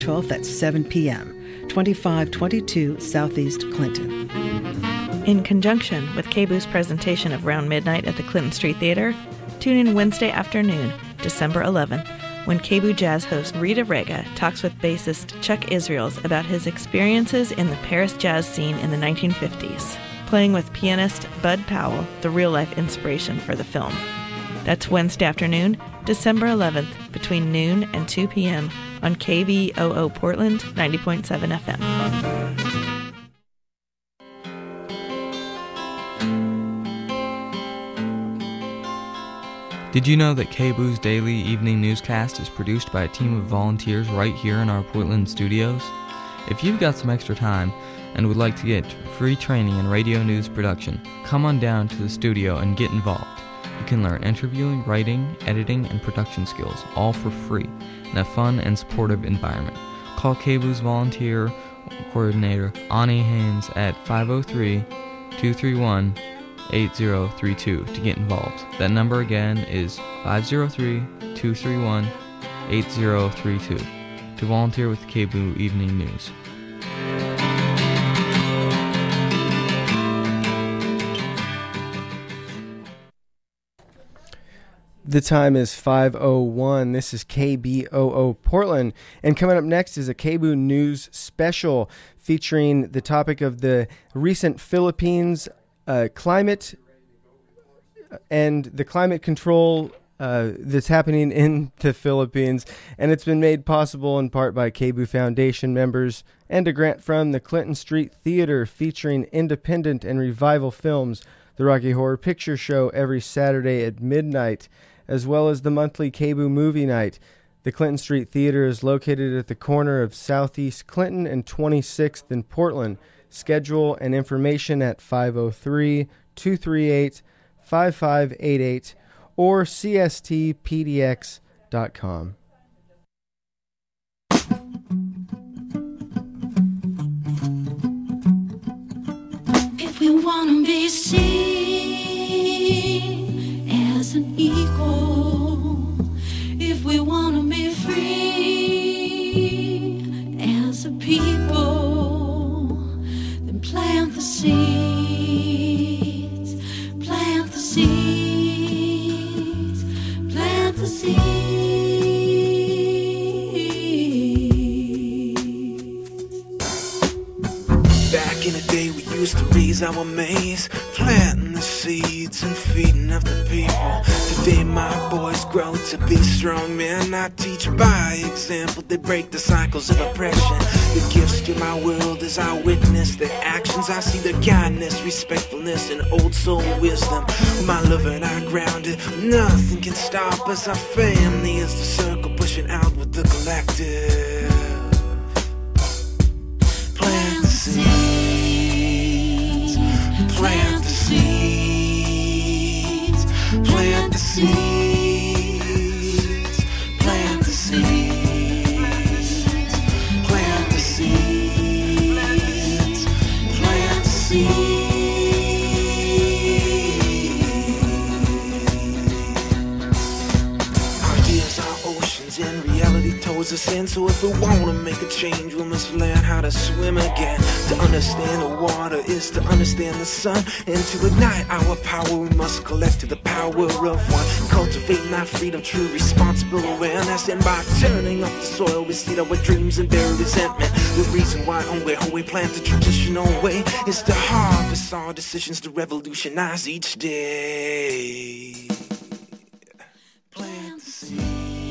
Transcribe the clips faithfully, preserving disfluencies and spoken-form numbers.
twelfth at seven p.m., twenty-five twenty-two Southeast Clinton. In conjunction with K B O O's presentation of Round Midnight at the Clinton Street Theater, tune in Wednesday afternoon, December eleventh, when K B O O Jazz host Rita Rega talks with bassist Chuck Israels about his experiences in the Paris jazz scene in the nineteen fifties, playing with pianist Bud Powell, the real-life inspiration for the film. That's Wednesday afternoon, December eleventh, between noon and two p.m. on K B O O Portland ninety point seven F M. Did you know that K B O O's daily evening newscast is produced by a team of volunteers right here in our Portland studios? If you've got some extra time and would like to get free training in radio news production, come on down to the studio and get involved. You can learn interviewing, writing, editing, and production skills, all for free, in a fun and supportive environment. Call K B O O's volunteer coordinator, Ani Haynes, at five oh three, two three one, eight oh three two to get involved. That number again is five oh three, two three one, eight oh three two to volunteer with the K B O O Evening News. The time is five oh one. This is K B O O Portland. And coming up next is a K B O O News special featuring the topic of the recent Philippines uh, climate and the climate control uh, that's happening in the Philippines. And it's been made possible in part by K B O O Foundation members and a grant from the Clinton Street Theater featuring independent and revival films, the Rocky Horror Picture Show every Saturday at midnight, as well as the monthly K B O O Movie Night. The Clinton Street Theater is located at the corner of Southeast Clinton and twenty-sixth in Portland. Schedule and information at five oh three, two three eight, five five eight eight or c s t p d x dot com. If we want to be seen as an equal, if we want to be free as a people, then plant the seeds, plant the seeds, plant the seeds. Back in the day we used to raise our maize, planting the seeds and feeding up the people. Today my boys grow to be strong men. I teach by example, they break the cycles of oppression. The gifts to my world as I witness their actions. I see their kindness, respectfulness, and old soul wisdom. My love and I grounded, nothing can stop us. Our family is the circle pushing out with the collective. Plant the seeds, plant the seeds, plant the seeds, plant the seeds, plant the seeds, plant the seeds. Ideas are oceans and reality tows us in. So if we want to make a change, we must learn how to swim again. To understand the water is to understand the sun. And to ignite our power, we must collect to the power of one. Cultivating our freedom, true responsible awareness. And by turning up the soil, we seed our dreams and bury resentment. The reason why only how we plant the traditional way is to harvest our decisions to revolutionize each day. Plant the seed.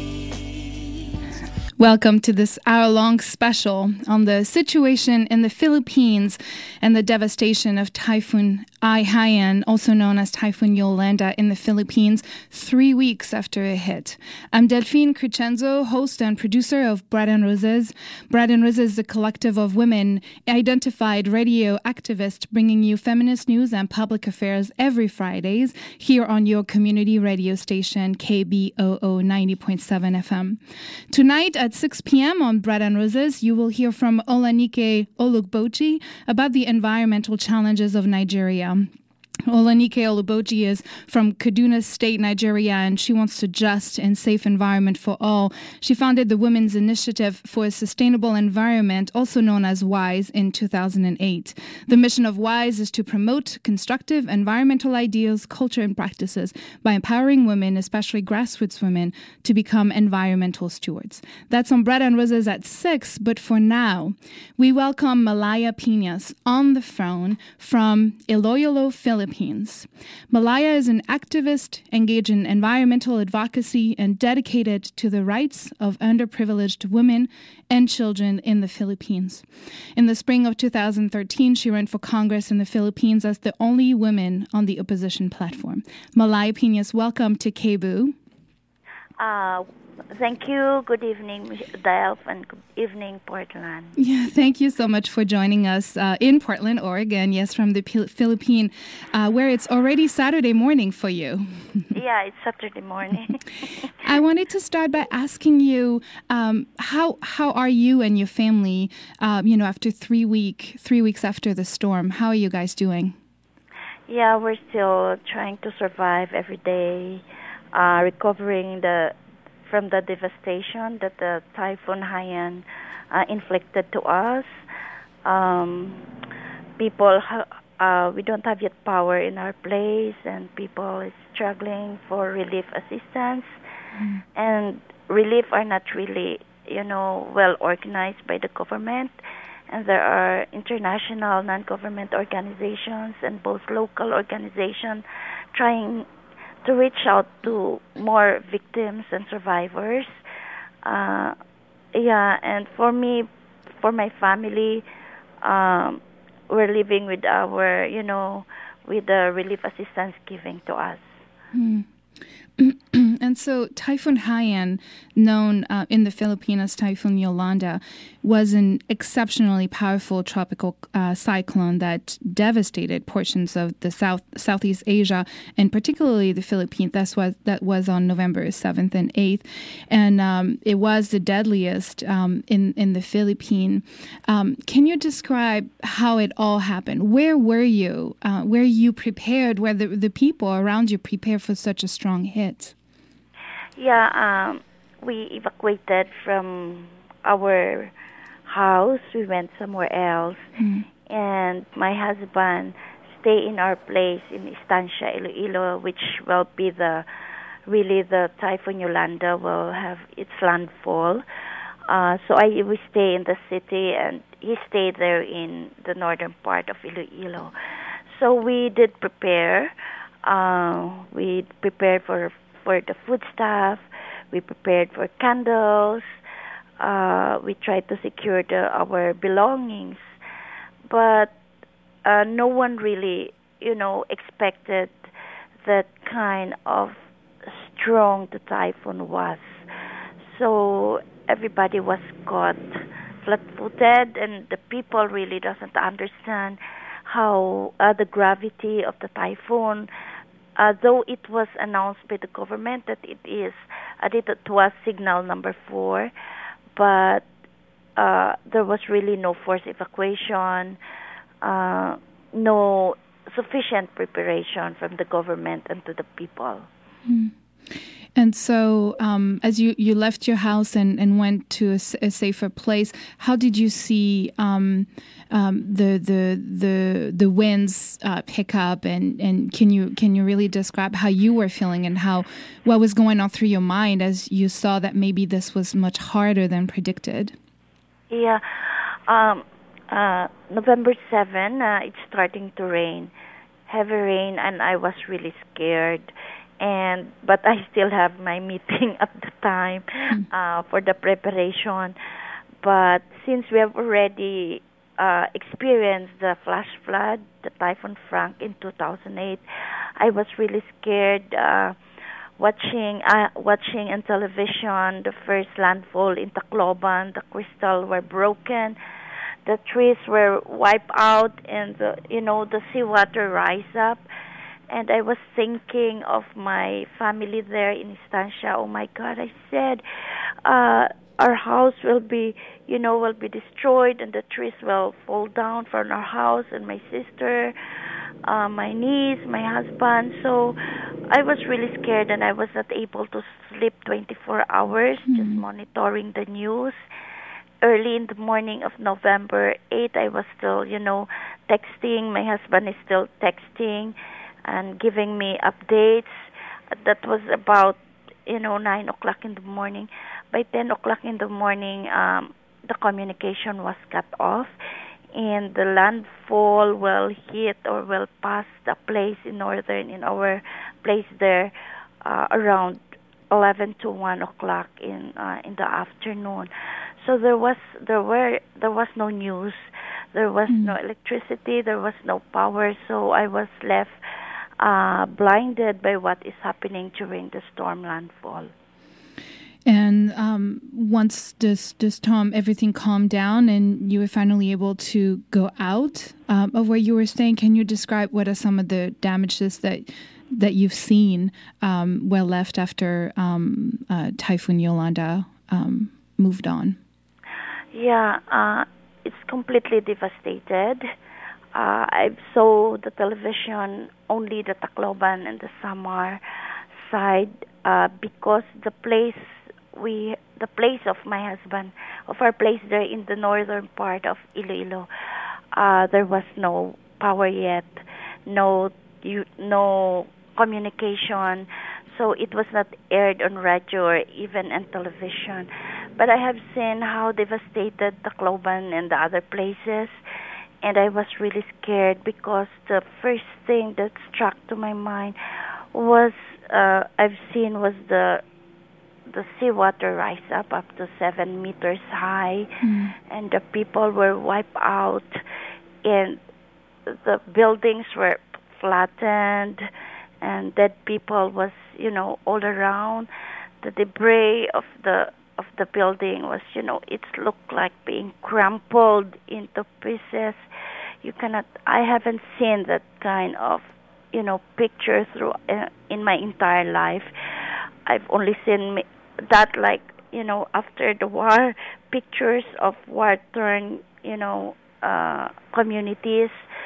Welcome to this hour-long special on the situation in the Philippines and the devastation of Typhoon Haiyan, also known as Typhoon Yolanda, in the Philippines, three weeks after it hit. I'm Delphine Crescenzo, host and producer of Bread and Roses. Bread and Roses is a collective of women identified radio activists bringing you feminist news and public affairs every Fridays here on your community radio station, K B O O ninety point seven F M. Tonight at six p.m. on Bread and Roses, you will hear from Olanike Olugbochi about the environmental challenges of Nigeria. Olanike Oluboji is from Kaduna State, Nigeria, and she wants a just and safe environment for all. She founded the Women's Initiative for a Sustainable Environment, also known as WISE, in two thousand eight. The mission of WISE is to promote constructive environmental ideals, culture, and practices by empowering women, especially grassroots women, to become environmental stewards. That's on Bread and Roses at six, but for now, we welcome Malaya Piñas on the phone from Iloilo, Philippines. Malaya is an activist engaged in environmental advocacy and dedicated to the rights of underprivileged women and children in the Philippines. In the spring of two thousand thirteen, she ran for Congress in the Philippines as the only woman on the opposition platform. Malaya Piñas, welcome to K B U. Uh, thank you. Good evening, Delph, and good evening, Portland. Yeah, thank you so much for joining us uh, in Portland, Oregon. Yes, from the P- Philippines, uh, where it's already Saturday morning for you. Yeah, it's Saturday morning. I wanted to start by asking you um, how how are you and your family? Um, you know, after three week three weeks after the storm, how are you guys doing? Yeah, we're still trying to survive every day. Uh, recovering the from the devastation that the Typhoon Haiyan uh, inflicted to us. Um, people, ha- uh, we don't have yet power in our place, and people is struggling for relief assistance. Mm. And relief are not really, you know, well organized by the government. And there are international non-government organizations and both local organizations trying to reach out to more victims and survivors. Uh, yeah, and for me, for my family, um, we're living with our, you know, with the relief assistance giving to us. Hmm. And so Typhoon Haiyan, known uh, in the Philippines as Typhoon Yolanda, was an exceptionally powerful tropical uh, cyclone that devastated portions of the South Southeast Asia, and particularly the Philippines. That's what that was on November seventh and eighth, and um, it was the deadliest um, in in the Philippines. Um, can you describe how it all happened? Where were you? Uh, were you prepared? Were the, the people around you prepared for such a strong hit? Yeah, um, we evacuated from our house. We went somewhere else. Mm. And my husband stayed in our place in Estancia, Iloilo, which will be the, really the Typhoon Yolanda will have its landfall. Uh, so I we stay in the city, and he stayed there in the northern part of Iloilo. So we did prepare. Uh, we prepared for for the food stuff. We prepared for candles. Uh, we tried to secure the, our belongings. But uh, no one really, you know, expected that kind of strong the typhoon was. So everybody was caught flat-footed, and the people really doesn't understand how uh, the gravity of the typhoon. Uh, though it was announced by the government that it is, uh, it was signal number four, but uh, there was really no forced evacuation, uh, no sufficient preparation from the government and to the people. Mm. And so um, as you, you left your house and, and went to a, a safer place, how did you see um, um, the the the the winds uh, pick up? And, and can you can you really describe how you were feeling and how what was going on through your mind as you saw that maybe this was much harder than predicted? Yeah, um, uh, November seventh, uh, it's starting to rain, heavy rain, and I was really scared. And but I still have my meeting at the time uh, for the preparation. But since we have already uh, experienced the flash flood, the Typhoon Frank in two thousand eight, I was really scared. Uh, watching uh, watching on television the first landfall in Tacloban, the crystal were broken, the trees were wiped out, and the, you know the seawater rise up. And I was thinking of my family there in Estancia. Oh my God, I said, uh, our house will be, you know, will be destroyed, and the trees will fall down from our house, and my sister, uh, my niece, my husband. So I was really scared, and I was not able to sleep twenty-four hours, mm-hmm. just monitoring the news. Early in the morning of November eighth, I was still, you know, texting. My husband is still texting and giving me updates. That was about, you know, nine o'clock in the morning. By ten o'clock in the morning, um, the communication was cut off, and the landfall will hit or will pass the place in northern, in our place there, uh, around eleven to one o'clock in uh, in the afternoon. So there was there were there was no news, there was mm. no electricity, there was no power. So I was left uh, blinded by what is happening during the storm landfall. And um, once this this storm, everything calmed down, and you were finally able to go out um, of where you were staying. Can you describe what are some of the damages that that you've seen um, were left after um, uh, Typhoon Yolanda um, moved on? Yeah, uh, it's completely devastated. Uh, I saw the television, only the Tacloban and the Samar side, uh, because the place we, the place of my husband, of our place there in the northern part of Iloilo, uh, there was no power yet, no, you, no communication, so it was not aired on radio or even on television. But I have seen how devastated Tacloban and the other places, and I was really scared because the first thing that struck to my mind was uh, I've seen was the the seawater rise up up to seven meters high, mm. and the people were wiped out, and the buildings were flattened, and dead people was, you know, all around. The debris of the of the building was, you know, it looked like being crumpled into pieces. You cannot, I haven't seen that kind of, you know, picture through uh, in my entire life. I've only seen me, that, like, you know, after the war, pictures of war-torn, you know, uh, communities.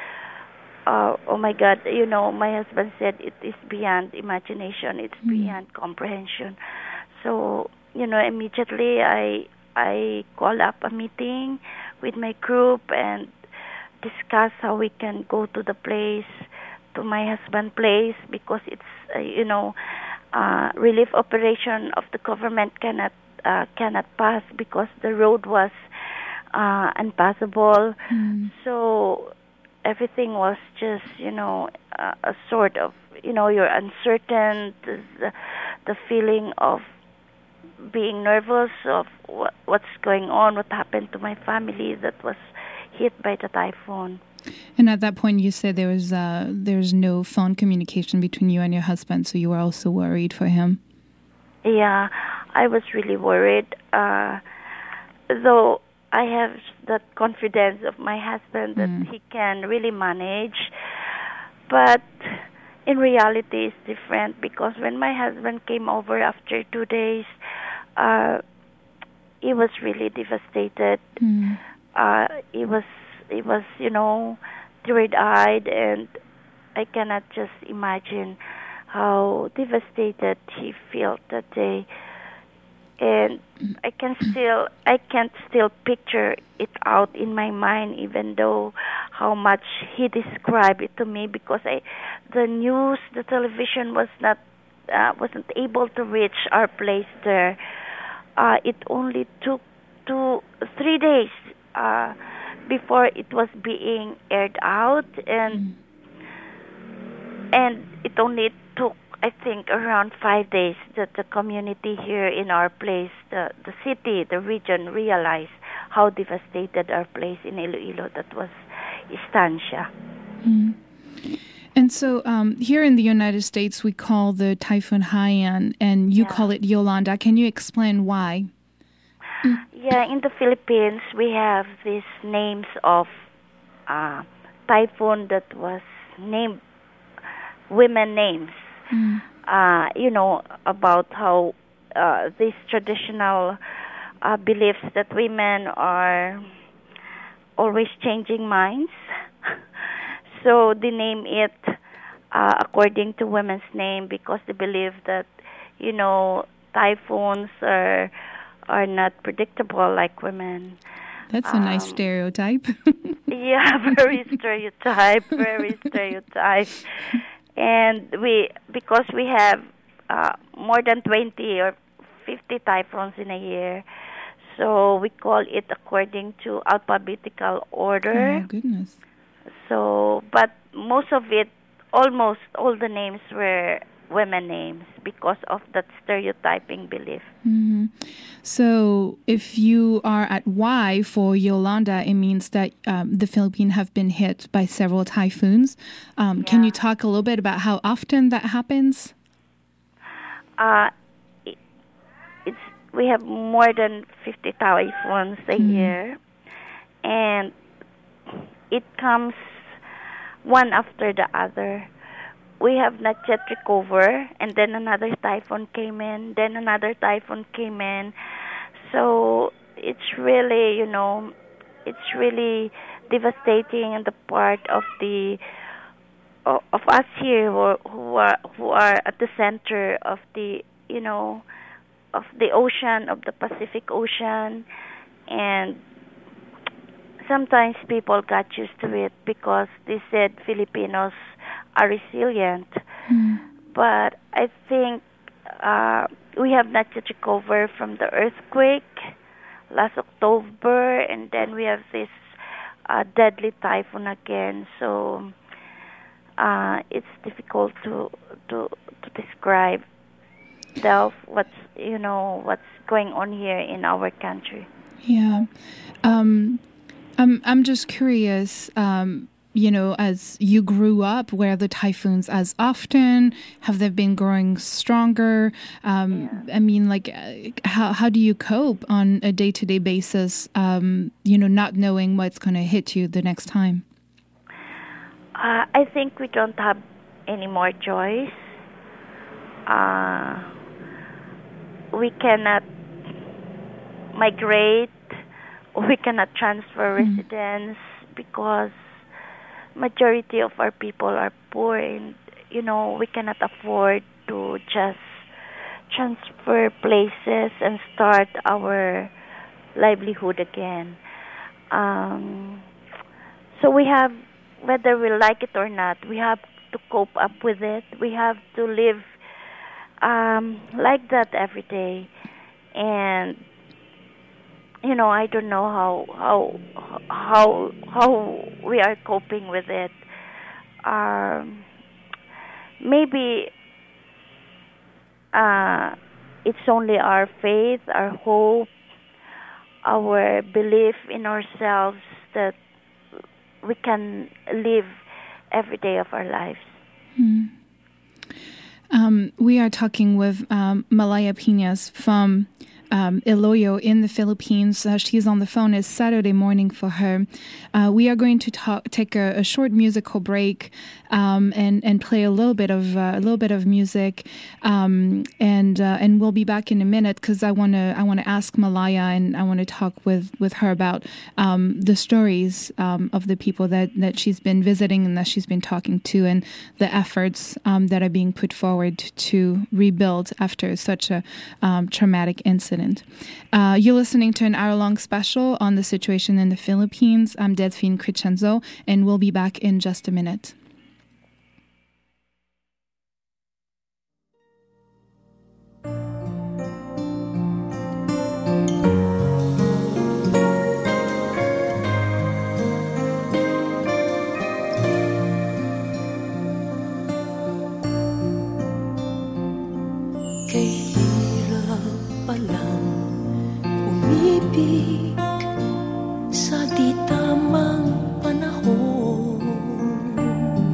Uh, oh my God, you know, my husband said it is beyond imagination, it's mm. beyond comprehension. So, you know, immediately I I call up a meeting with my group and discuss how we can go to the place, to my husband's place, because it's, uh, you know, uh, relief operation of the government cannot uh, cannot pass because the road was uh, unpassable. Mm. So everything was just, you know, uh, a sort of, you know, you're uncertain, the, the feeling of being nervous of what, what's going on, what happened to my family that was hit by the typhoon. And at that point, you said there was uh, there's no phone communication between you and your husband, so you were also worried for him. Yeah, I was really worried. Uh, though I have that confidence of my husband that mm. he can really manage, but in reality, it's different because when my husband came over after two days, uh, he was really devastated. Mm. Uh, he was, he was, you know, teary-eyed, and I cannot just imagine how devastated he felt that day. And I can still, I can't still picture it out in my mind, even though how much he described it to me, because I, the news, the television was not, uh, wasn't able to reach our place there. Uh, it only took two, three days uh, before it was being aired out, and mm. and it only took, I think, around five days that the community here in our place, the, the city, the region, realized how devastated our place in Iloilo, that was Estancia. Mm. And so um, here in the United States, we call the typhoon Haiyan, and you yeah. call it Yolanda. Can you explain why? Yeah, in the Philippines, we have these names of uh, typhoon that was named, women names. Mm. Uh, you know, about how uh, these traditional uh, believes that women are always changing minds. So they name it uh, according to women's name because they believe that, you know, typhoons are are not predictable like women. That's a nice um, stereotype. Yeah, very stereotype, very stereotype. And we, because we have uh, more than twenty or fifty typhoons in a year, so we call it according to alphabetical order. Oh, goodness. So, but most of it, almost all the names were women names because of that stereotyping belief. Mm-hmm. So if you are at Y for Yolanda, it means that um, the Philippines have been hit by several typhoons. Um, yeah. Can you talk a little bit about how often that happens? Uh, it, it's we have more than fifty typhoons a mm-hmm. year, and it comes one after the other. We have not yet recovered, and then another typhoon came in, then another typhoon came in. So it's really, you know, it's really devastating in the part of the of, of us here who are, who are who are at the center of the, you know, of the ocean, of the Pacific Ocean, and sometimes people got used to it because they said Filipinos are resilient. Mm. But I think uh, we have not yet recovered from the earthquake last October, and then we have this uh, deadly typhoon again. So uh, it's difficult to to to describe Delph, what's you know what's going on here in our country. Yeah, um, I'm I'm just curious. Um, You know, as you grew up, were the typhoons as often? Have they been growing stronger? Um, yeah. I mean, like, how how do you cope on a day-to-day basis, um, you know, not knowing what's going to hit you the next time? Uh, I think we don't have any more choice. Uh, we cannot migrate, or we cannot transfer mm. residence because majority of our people are poor, and you know we cannot afford to just transfer places and start our livelihood again. Um, so we have, whether we like it or not, we have to cope up with it. We have to live um, like that every day, and you know, I don't know how how how how we are coping with it. Um, maybe uh, it's only our faith, our hope, our belief in ourselves that we can live every day of our lives. Hmm. Um, we are talking with um, Malaya Piñas from Um, Iloilo in the Philippines. Uh, she's on the phone. It's Saturday morning for her. Uh, we are going to talk, take a, a short musical break um, and and play a little bit of uh, a little bit of music, um, and uh, and we'll be back in a minute because I want to I want to ask Malaya and I want to talk with, with her about um, the stories um, of the people that, that she's been visiting and that she's been talking to, and the efforts um, that are being put forward to rebuild after such a um, traumatic incident. Uh, you're listening to an hour-long special on the situation in the Philippines. I'm Delphine Crescenzo, and we'll be back in just a minute. Sa di tamang panahon,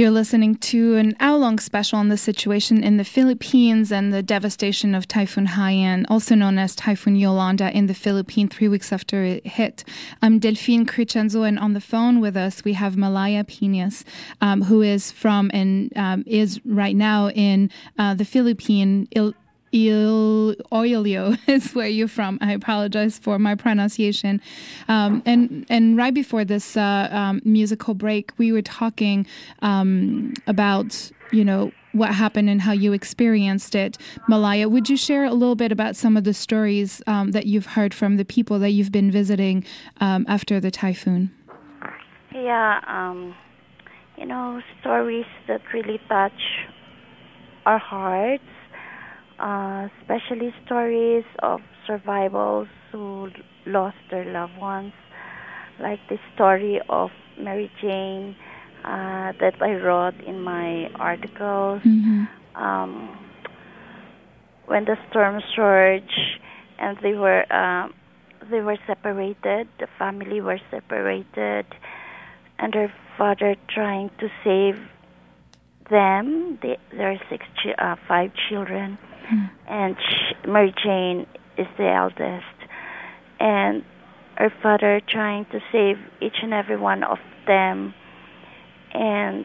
You're listening to an hour-long special on the situation in the Philippines and the devastation of Typhoon Haiyan, also known as Typhoon Yolanda, in the Philippines three weeks after it hit. I'm Delphine Crescenzo, and on the phone with us we have Malaya Piñas, um, who is from and um, is right now in uh, the Philippine Il- Il Oilio is where you're from. I apologize for my pronunciation. Um, and and right before this uh, um, musical break, we were talking um, about, you know, what happened and how you experienced it. Malaya, would you share a little bit about some of the stories um, that you've heard from the people that you've been visiting um, after the typhoon? Yeah, um, you know, stories that really touch our hearts. Uh, especially stories of survivors who lost their loved ones, like the story of Mary Jane uh, that I wrote in my articles. Mm-hmm. Um, when the storm surged and they were uh, they were separated, the family were separated, and her father trying to save them. They, there are six, chi- uh, five children. And she, Mary Jane is the eldest, and her father trying to save each and every one of them, and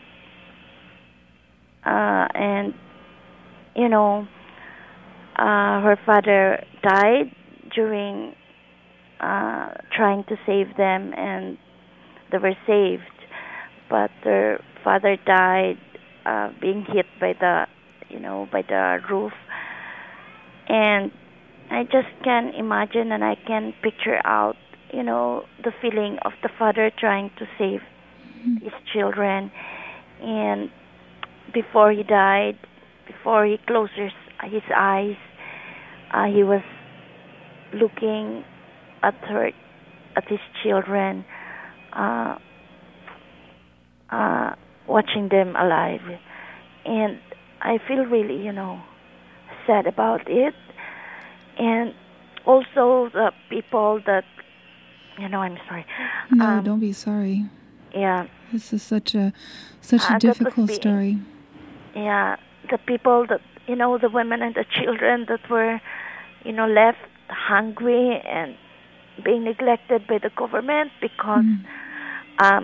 uh, and you know, uh, her father died during uh, trying to save them, and they were saved, but their father died uh, being hit by the, you know, by the roof. And I just can imagine and I can picture out, you know, the feeling of the father trying to save mm-hmm. his children. And before he died, before he closed his, his eyes, uh, he was looking at her, at his children, uh, uh, watching them alive. And I feel really, you know, sad about it. And also the people that, you know, I'm sorry. No, um, don't be sorry. Yeah. This is such a such a uh, difficult be, story. Yeah, the people that, you know, the women and the children that were, you know, left hungry and being neglected by the government because mm. um,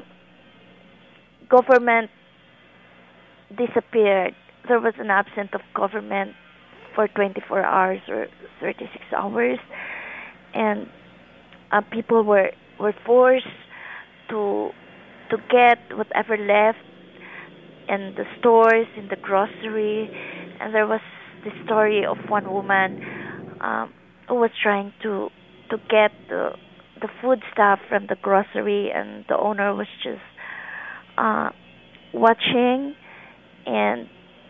government disappeared. There was an absence of government for twenty-four hours or thirty-six hours, and uh, people were were forced to to get whatever left in the stores, in the grocery. And there was the story of one woman um, who was trying to to get the the food stuff from the grocery, and the owner was just uh, watching, and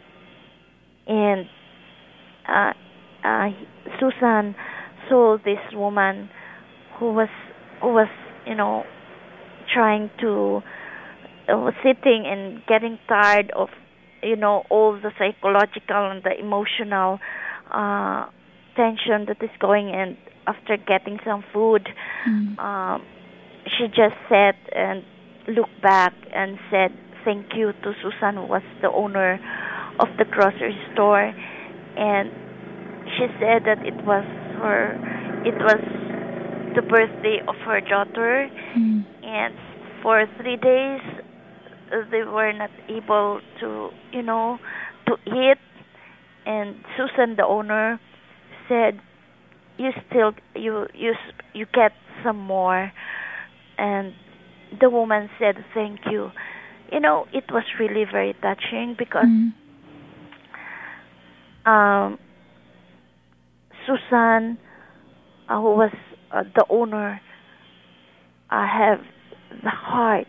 and uh, uh, Susan saw this woman who was who was you know trying to uh, was sitting and getting tired of you know all the psychological and the emotional uh, tension that is going in. After getting some food, mm. um, she just sat and looked back and said thank you to Susan, who was the owner of the grocery store, and she said that it was her, it was the birthday of her daughter, mm. and for three days they were not able to, you know, to eat, and Susan, the owner, said, you still you you you get some more, and the woman said thank you. You know, it was really very touching because mm. um, Susan, uh, who was uh, the owner, uh, have the heart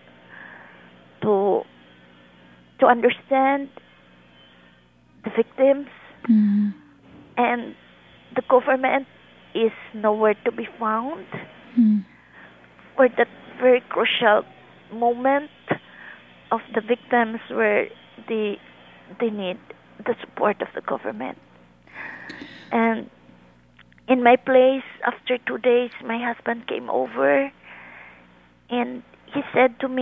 to to understand the victims, mm. and the government is nowhere to be found mm. for that very crucial moment of the victims where they they need the support of the government. And in my place, after two days, my husband came over, and he said to me,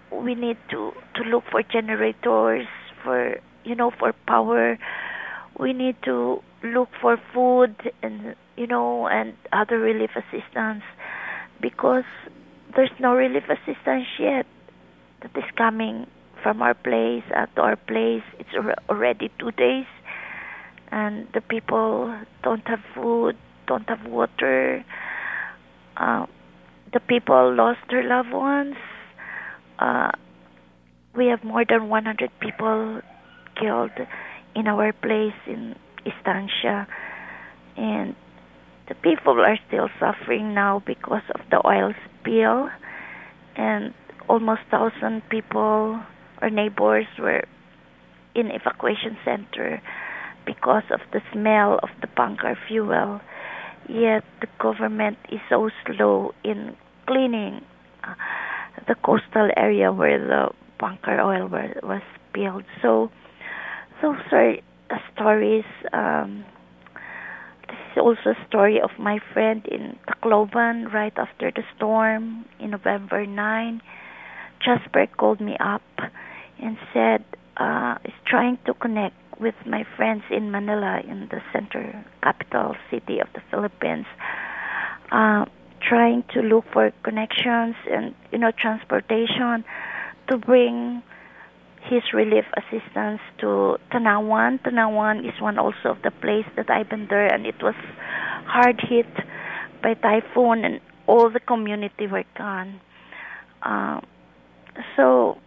we need to, to look for generators for, you know, for power. We need to look for food and, you know, and other relief assistance, because there's no relief assistance yet that is coming from our place uh, to our place. It's al- already two days, and the people don't have food, don't have water. Uh, the people lost their loved ones. Uh, we have more than one hundred people killed in our place in Estancia, and the people are still suffering now because of the oil spill, and almost thousand people or neighbors were in evacuation center because of the smell of the bunker fuel. Yet the government is so slow in cleaning uh, the coastal area where the bunker oil were, was spilled. So those are uh, stories. Um, this is also a story of my friend in Tacloban right after the storm in November ninth. Jasper called me up and said uh, he's trying to connect with my friends in Manila, in the center capital city of the Philippines, uh, trying to look for connections and, you know, transportation to bring his relief assistance to Tanawan. Tanawan is one also of the place that I've been there, and it was hard hit by typhoon, and all the community were gone. Uh, so,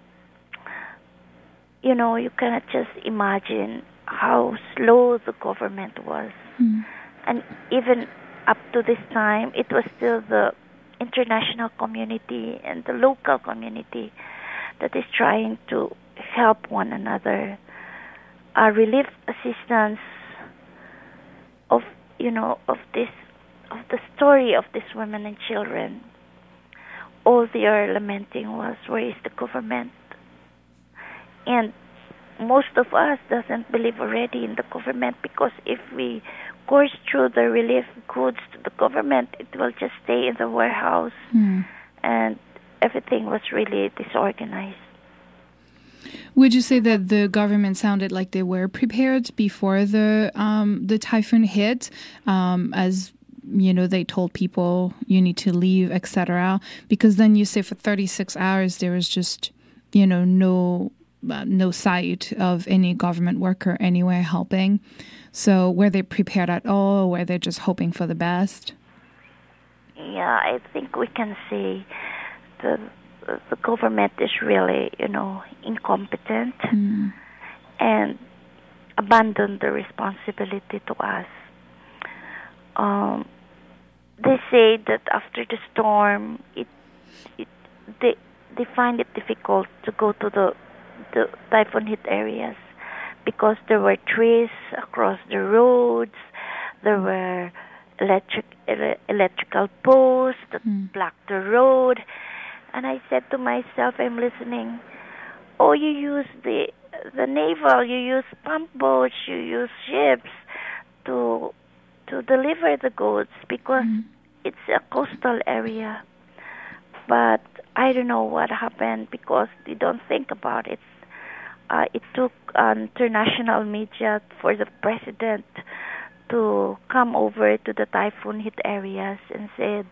you know, you cannot just imagine how slow the government was. Mm. And even up to this time, it was still the international community and the local community that is trying to help one another. Our relief assistance of, you know, of this, of the story of these women and children, all they are lamenting was, where is the government? And most of us doesn't believe already in the government, because if we course through the relief goods to the government, it will just stay in the warehouse. Mm. And everything was really disorganized. Would you say that the government sounded like they were prepared before the um, the typhoon hit, um, as you know, they told people you need to leave, et cetera? Because then you say for thirty-six hours there was just, you know, no uh, no sight of any government worker anywhere helping. So were they prepared at all, or were they just hoping for the best? Yeah, I think we can say the the government is really, you know, incompetent Mm. and abandoned the responsibility to us. Um, they say that after the storm, it, it they they find it difficult to go to the the typhoon hit areas, because there were trees across the roads, there were electric ele- electrical posts that Mm. blocked the road. And I said to myself, I'm listening, oh, you use the the naval, you use pump boats, you use ships to to deliver the goods, because Mm. it's a coastal area. But I don't know what happened, because they don't think about it. Uh, it took uh, international media for the president to come over to the typhoon hit areas and said,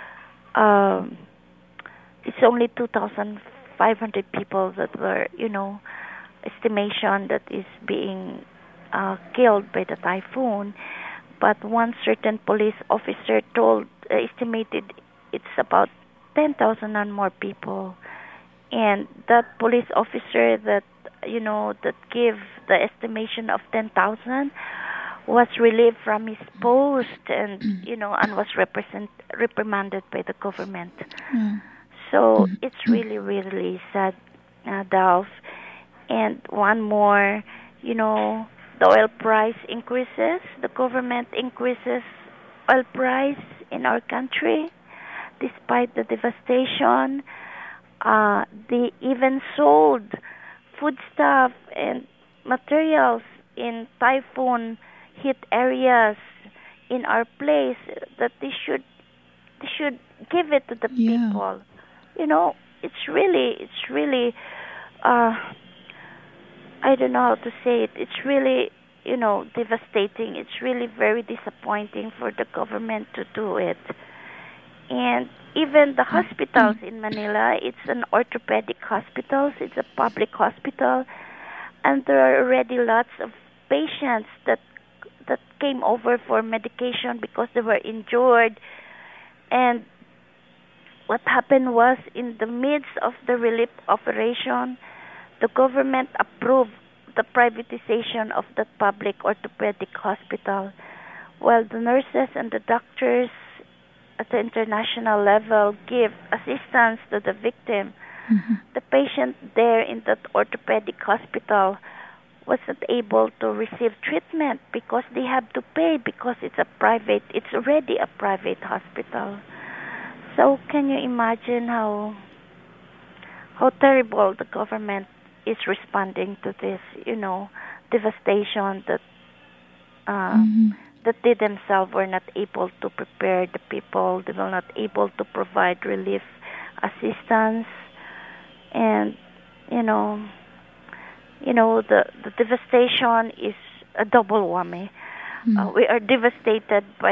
um, it's only two thousand five hundred people that were, you know, estimation that is being uh, killed by the typhoon. But one certain police officer told, uh, estimated it's about ten thousand and more people. And that police officer that, you know, that gave the estimation of ten thousand was relieved from his post, and, you know, and was represent, reprimanded by the government. Mm. So it's really, really sad, uh, Dolph. And one more, you know, the oil price increases. The government increases oil price in our country, despite the devastation. Uh, they even sold foodstuff and materials in typhoon hit areas in our place that they should they should give it to the Yeah. people. You know, it's really, it's really, uh, I don't know how to say it. It's really, you know, devastating. It's really very disappointing for the government to do it. And even the hospitals in Manila, it's an orthopedic hospital. It's a public hospital, and there are already lots of patients that that came over for medication because they were injured. And what happened was, in the midst of the relief operation, the government approved the privatization of the public orthopedic hospital, while the nurses and the doctors at the international level give assistance to the victim. Mm-hmm. The patient there in that orthopedic hospital wasn't able to receive treatment because they have to pay, because it's a private, it's already a private hospital. So can you imagine how how terrible the government is responding to this, you know, devastation that uh, mm-hmm. that they themselves were not able to prepare the people, they were not able to provide relief assistance, and you know, you know the the devastation is a double whammy. Mm-hmm. Uh, we are devastated by